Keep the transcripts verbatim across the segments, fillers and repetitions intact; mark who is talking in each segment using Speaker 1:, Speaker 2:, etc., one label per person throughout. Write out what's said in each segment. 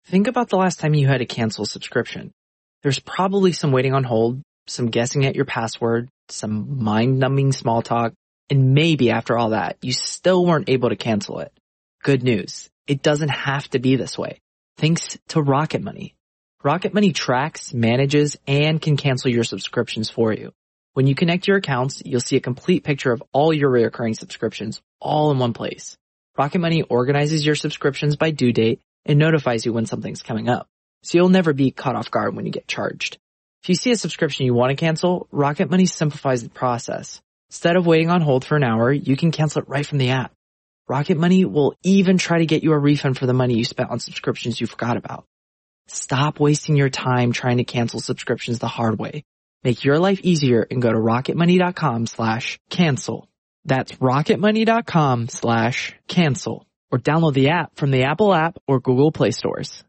Speaker 1: Think about the last time you had to cancel a subscription. There's probably some waiting on hold, some guessing at your password, some mind-numbing small talk, and maybe after all that, you still weren't able to cancel it. Good news. It doesn't have to be this way. Thanks to Rocket Money. Rocket Money tracks, manages, and can cancel your subscriptions for you. When you connect your accounts, you'll see a complete picture of all your recurring subscriptions all in one place. Rocket Money organizes your subscriptions by due date and notifies you when something's coming up, so you'll never be caught off guard when you get charged. If you see a subscription you want to cancel, Rocket Money simplifies the process. Instead of waiting on hold for an hour, you can cancel it right from the app. Rocket Money will even try to get you a refund for the money you spent on subscriptions you forgot about. Stop wasting your time trying to cancel subscriptions the hard way. Make your life easier and go to rocketmoney.com slash cancel. That's rocketmoney.com slash cancel. Or download the app from the Apple app or Google Play stores.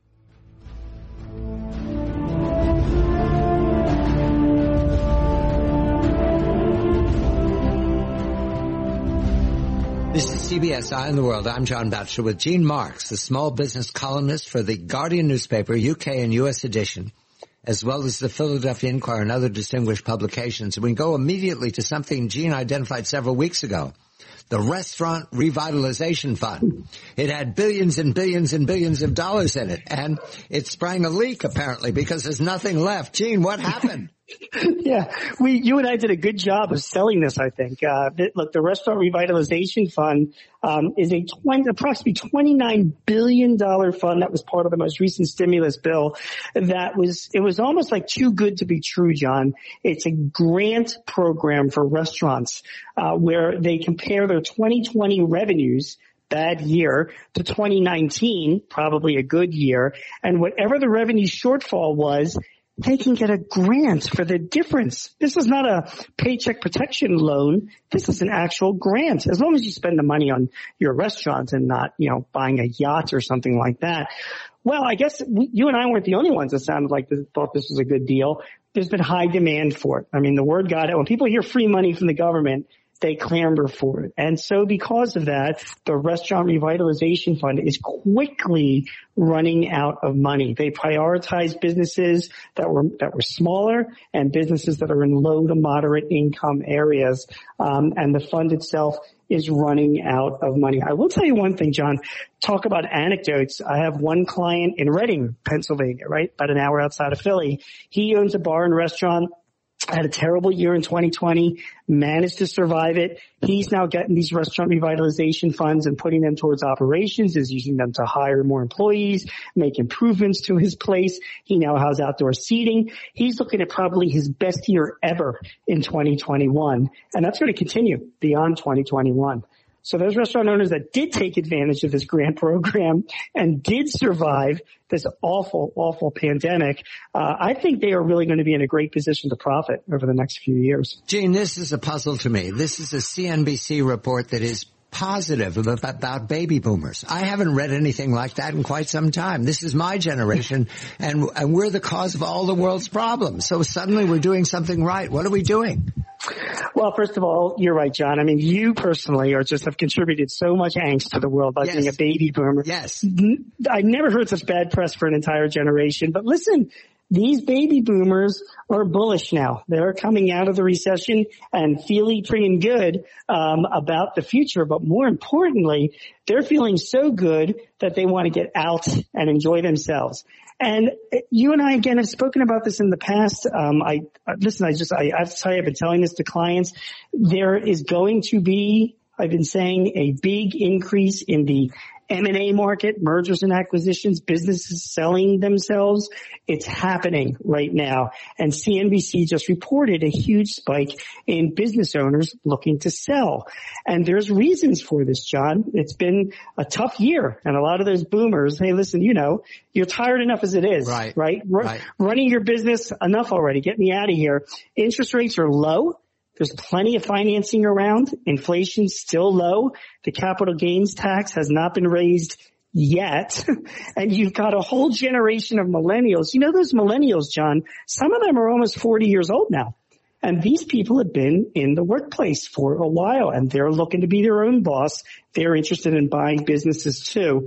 Speaker 2: This is C B S Eye on the World. I'm John Batchelor with Gene Marks, the small business columnist for the Guardian newspaper, U K and U S edition, as well as the Philadelphia Inquirer and other distinguished publications. We go immediately to something Gene identified several weeks ago, the Restaurant Revitalization Fund. It had billions and billions and billions of dollars in it, and it sprang a leak, apparently, because there's nothing left. Gene, what happened?
Speaker 3: Yeah, we, you and I did a good job of selling this, I think. Uh, look, the Restaurant Revitalization Fund, um, is a twenty, approximately twenty-nine billion dollars fund that was part of the most recent stimulus bill. That was, it was almost like too good to be true, John. It's a grant program for restaurants, uh, where they compare their twenty twenty revenues, bad year, to twenty nineteen, probably a good year, and whatever the revenue shortfall was, they can get a grant for the difference. This is not a paycheck protection loan. This is an actual grant. As long as you spend the money on your restaurant and not, you know, buying a yacht or something like that. Well, I guess we, you and I weren't the only ones that sounded like this, thought this was a good deal. There's been high demand for it. I mean, the word got out. When people hear free money from the government, they clamor for it. And so because of that, the Restaurant Revitalization Fund is quickly running out of money. They prioritize businesses that were that were smaller and businesses that are in low to moderate income areas. Um, and the fund itself is running out of money. I will tell you one thing, John. Talk about anecdotes. I have one client in Reading, Pennsylvania, right? About an hour outside of Philly. He owns a bar and restaurant. Had a terrible year in twenty twenty, managed to survive it. He's now getting these restaurant revitalization funds and putting them towards operations, is using them to hire more employees, make improvements to his place. He now has outdoor seating. He's looking at probably his best year ever in twenty twenty-one, and that's going to continue beyond twenty twenty-one. So those restaurant owners that did take advantage of this grant program and did survive this awful, awful pandemic, uh, I think they are really going to be in a great position to profit over the next few years.
Speaker 2: Gene, this is a puzzle to me. This is a C N B C report that is positive about, about baby boomers. I haven't read anything like that in quite some time. This is my generation, and, and we're the cause of all the world's problems. So suddenly we're doing something right. What are we doing?
Speaker 3: Well, first of all, you're right, John. I mean, you personally are just have contributed so much angst to the world by
Speaker 2: Yes.
Speaker 3: being a baby boomer.
Speaker 2: Yes.
Speaker 3: I never heard such bad press for an entire generation. But listen, these baby boomers are bullish now. They're coming out of the recession and feeling pretty good um, about the future. But more importantly, they're feeling so good that they want to get out and enjoy themselves. And you and I, again, have spoken about this in the past. Um, I, listen, I just, I, I have to tell you, I've been telling this to clients. There is going to be, I've been saying, a big increase in the M and A market, mergers and acquisitions, businesses selling themselves. It's happening right now. And C N B C just reported a huge spike in business owners looking to sell. And there's reasons for this, John. It's been a tough year. And a lot of those boomers, hey, listen, you know, you're tired enough as it is,
Speaker 2: right?
Speaker 3: Right?
Speaker 2: right.
Speaker 3: Running your business, enough already. Get me out of here. Interest rates are low. There's plenty of financing around. Inflation's still low. The capital gains tax has not been raised yet. And you've got a whole generation of millennials. You know those millennials, John, some of them are almost forty years old now. And these people have been in the workplace for a while, and they're looking to be their own boss. They're interested in buying businesses too.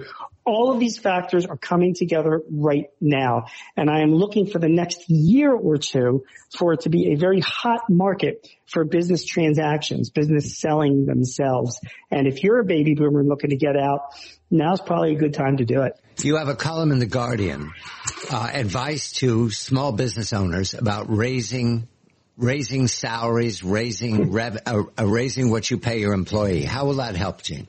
Speaker 3: all of these factors are coming together right now. And I am looking for the next year or two for it to be a very hot market for business transactions, business selling themselves. And if you're a baby boomer looking to get out, now's probably a good time to do it.
Speaker 2: You have a column in The Guardian, uh, advice to small business owners about raising raising salaries, raising rev, uh, uh, raising what you pay your employee. How will that help, Gene?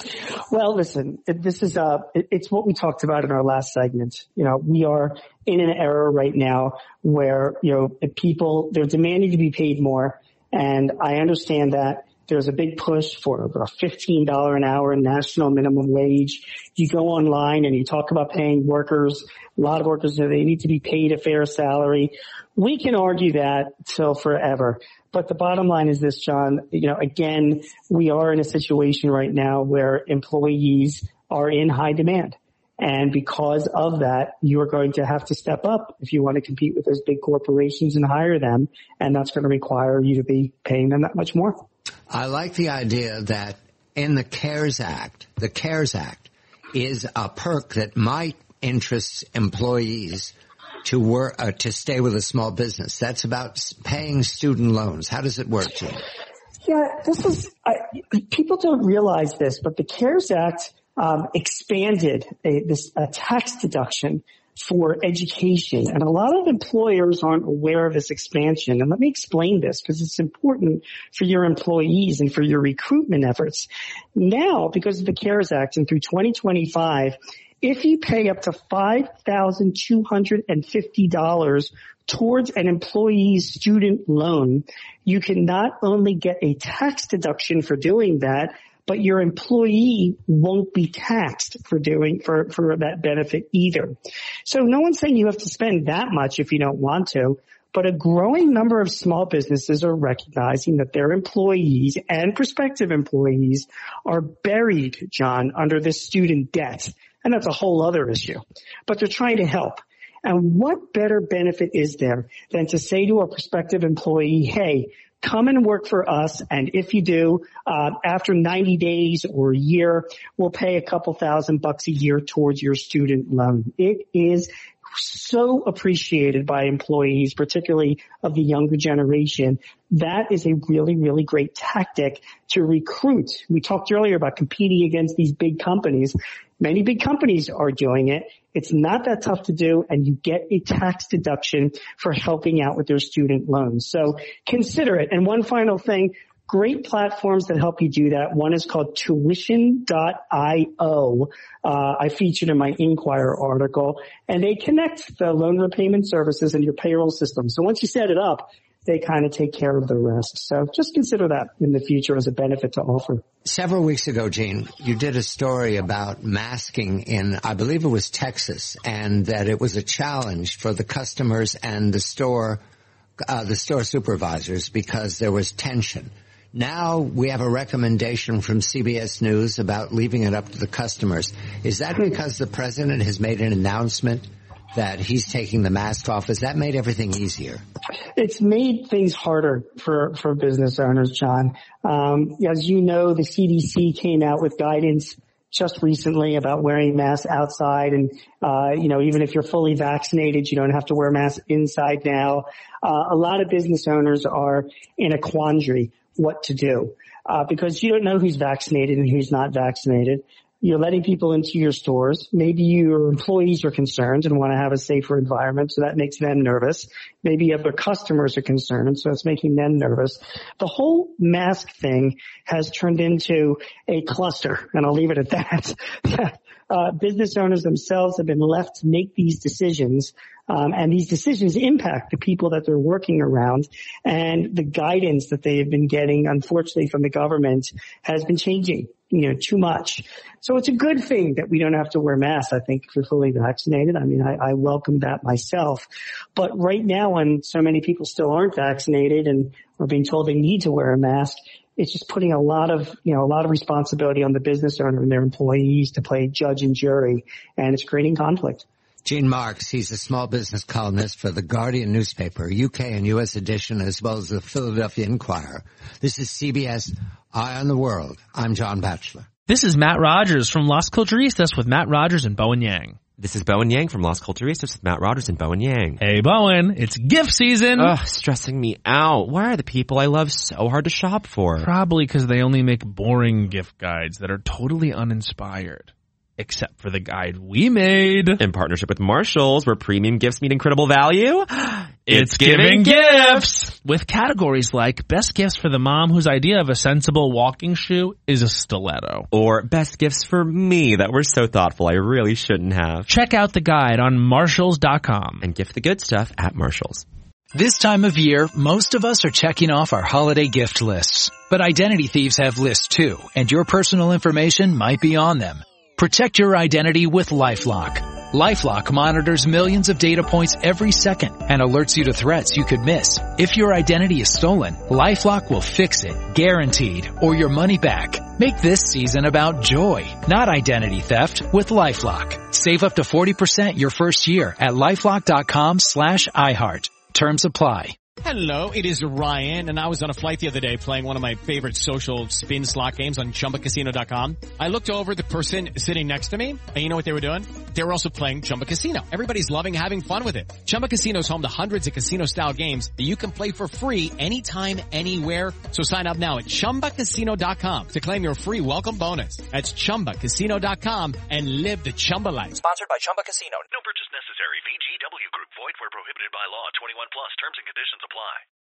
Speaker 3: Well, listen, it, this is uh, it, it's what we talked about in our last segment. You know, we are in an era right now where, you know, people, they're demanding to be paid more. And I understand that there's a big push for a fifteen dollars an hour national minimum wage. You go online and you talk about paying workers. A lot of workers, they need to be paid a fair salary. We can argue that till forever. But the bottom line is this, John, you know, again, we are in a situation right now where employees are in high demand. And because of that, you are going to have to step up if you want to compete with those big corporations and hire them. And that's going to require you to be paying them that much more.
Speaker 2: I like the idea that in the CARES Act, the CARES Act is a perk that might interest employees to work, uh, to stay with a small business. That's about paying student loans. How does it work, Gene?
Speaker 3: Yeah, this is, I, people don't realize this, but the CARES Act um, expanded a, this a tax deduction for education. And a lot of employers aren't aware of this expansion. And let me explain this because it's important for your employees and for your recruitment efforts. Now, because of the CARES Act and through twenty twenty-five, if you pay up to five thousand two hundred fifty dollars towards an employee's student loan, you can not only get a tax deduction for doing that, but your employee won't be taxed for doing, for, for that benefit either. So no one's saying you have to spend that much if you don't want to, but a growing number of small businesses are recognizing that their employees and prospective employees are buried, John, under this student debt. And that's a whole other issue, but they're trying to help. And what better benefit is there than to say to a prospective employee, hey, come and work for us, and if you do, uh, after ninety days or a year, we'll pay a couple thousand bucks a year towards your student loan. It is so appreciated by employees, particularly of the younger generation. That is a really, really great tactic to recruit. We talked earlier about competing against these big companies. Many big companies are doing it. It's not that tough to do, and you get a tax deduction for helping out with their student loans. So consider it. And one final thing, great platforms that help you do that. One is called tuition dot io. Uh, I featured in my Inquirer article, and they connect the loan repayment services and your payroll system. So once you set it up, they kind of take care of the rest. So just consider that in the future as a benefit to offer.
Speaker 2: Several weeks ago, Gene, you did a story about masking in, I believe it was Texas, and that it was a challenge for the customers and the store, uh, the store supervisors because there was tension. Now we have a recommendation from C B S News about leaving it up to the customers. Is that because the president has made an announcement that he's taking the mask off? Has that made everything easier?
Speaker 3: It's made things harder for, for business owners, John. Um, as you know, the C D C came out with guidance just recently about wearing masks outside. And, uh, you know, even if you're fully vaccinated, you don't have to wear masks inside now. Uh, a lot of business owners are in a quandary what to do, uh, because you don't know who's vaccinated and who's not vaccinated. You're letting people into your stores. Maybe your employees are concerned and want to have a safer environment, so that makes them nervous. Maybe other customers are concerned, so it's making them nervous. The whole mask thing has turned into a cluster, and I'll leave it at that. uh, business owners themselves have been left to make these decisions, um, and these decisions impact the people that they're working around, and the guidance that they have been getting, unfortunately, from the government has been changing, you know, too much. So it's a good thing that we don't have to wear masks, I think, if you're fully vaccinated. I mean, I, I welcome that myself. But right now, when so many people still aren't vaccinated and are being told they need to wear a mask, it's just putting a lot of, you know, a lot of responsibility on the business owner and their employees to play judge and jury, and it's creating conflict.
Speaker 2: Gene Marks, he's a small business columnist for the Guardian newspaper, U K and U S edition, as well as the Philadelphia Inquirer. This is C B S Eye on the World. I'm John Batchelor.
Speaker 4: This is Matt Rogers from Las Culturistas with Matt Rogers and Bowen Yang.
Speaker 5: This is Bowen Yang from Las Culturistas with Matt Rogers and Bowen Yang.
Speaker 4: Hey, Bowen, it's gift season.
Speaker 5: Ugh, stressing me out. Why are the people I love so hard to shop for?
Speaker 4: Probably because they only make boring gift guides that are totally uninspired. Except for the guide we made.
Speaker 5: In partnership with Marshalls, where premium gifts meet incredible value.
Speaker 4: It's giving gifts! With categories like best gifts for the mom whose idea of a sensible walking shoe is a stiletto.
Speaker 5: Or best gifts for me that were so thoughtful I really shouldn't have.
Speaker 4: Check out the guide on Marshalls dot com.
Speaker 5: And gift the good stuff at Marshalls.
Speaker 6: This time of year, most of us are checking off our holiday gift lists. But identity thieves have lists too, and your personal information might be on them. Protect your identity with LifeLock. LifeLock monitors millions of data points every second and alerts you to threats you could miss. If your identity is stolen, LifeLock will fix it, guaranteed, or your money back. Make this season about joy, not identity theft, with LifeLock. Save up to forty percent your first year at LifeLock.com slash iHeart. Terms apply.
Speaker 7: Hello, it is Ryan, and I was on a flight the other day playing one of my favorite social spin slot games on Chumba Casino dot com. I looked over at the person sitting next to me, and you know what they were doing? They were also playing Chumba Casino. Everybody's loving having fun with it. Chumba Casino is home to hundreds of casino-style games that you can play for free anytime, anywhere. So sign up now at Chumba Casino dot com to claim your free welcome bonus. That's Chumba Casino dot com and live the Chumba life.
Speaker 8: Sponsored by Chumba Casino.
Speaker 9: No purchase necessary. V G W Group. Void where prohibited by law. twenty-one plus. Terms and conditions apply.